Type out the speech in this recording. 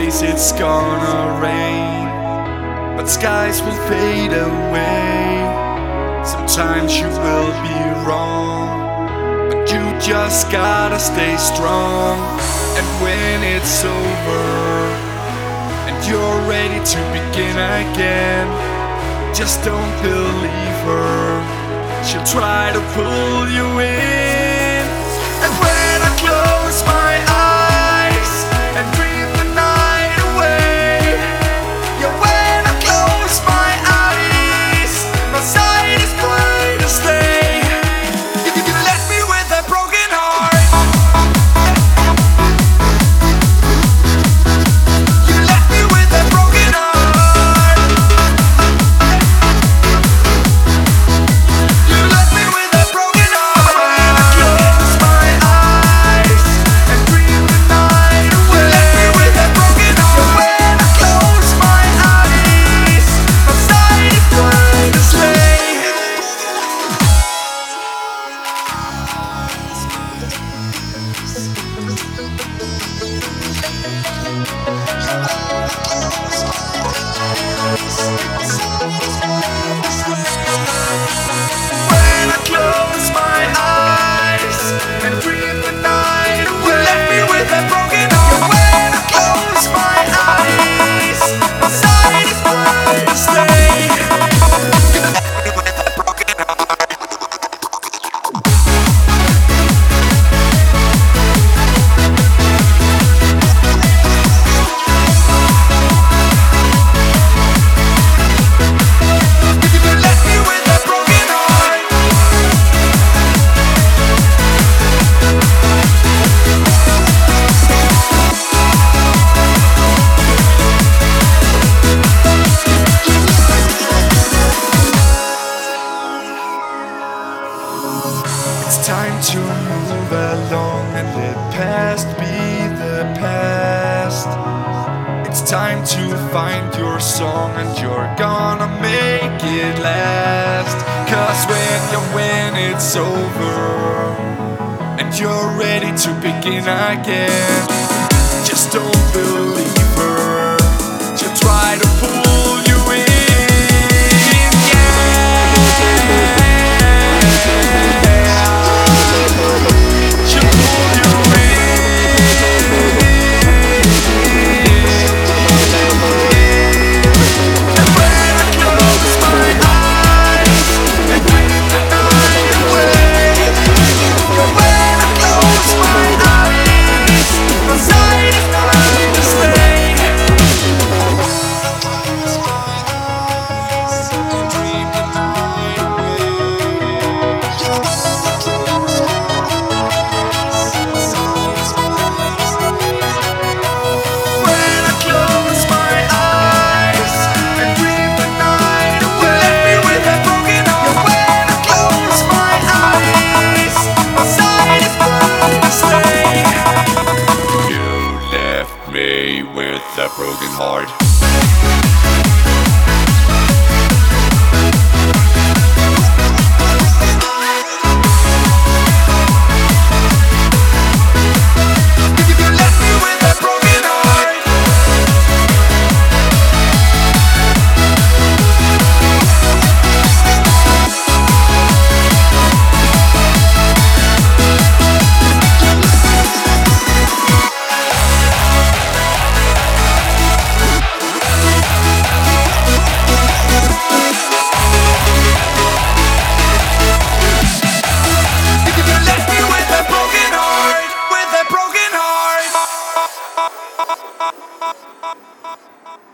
days it's gonna rain, but skies will fade away. Sometimes you will be wrong, but you just gotta stay strong. And when it's over and you're ready to begin again, just don't believe her, she'll try to pull you in. And when I close my eyes and dream the night away, yeah, when I close my eyes, my sight is bright as day. You left me with a broken heart. You left me with a broken heart. You left me with a broken heart. When I close my eyes and dream the night away, you left me with a broken heart. When I close my eyes, my sight is bright as day. When I close my eyes and dream the night away, you left me with a broken heart. When I close my eyes, my sight is bright as day. You left me with a broken heart. You left me with a broken heart. It's time to move along and let past be the past. It's time to find your song and you're gonna make it last. 'Cause when it's over and you're ready to begin again, just don't believe her, she'll try to pull you in. Yeah, she'll pull you in. And when I close my eyes and dream the night away, when I close my eyes, my sight is bright as day. Dream the night away. When I close my eyes and dream the night away, you left me with a broken heart. When I close my eyes, my sight is bright as day. You left me with a broken heart. You left me with a broken heart. You left me with a broken heart, with a broken heart.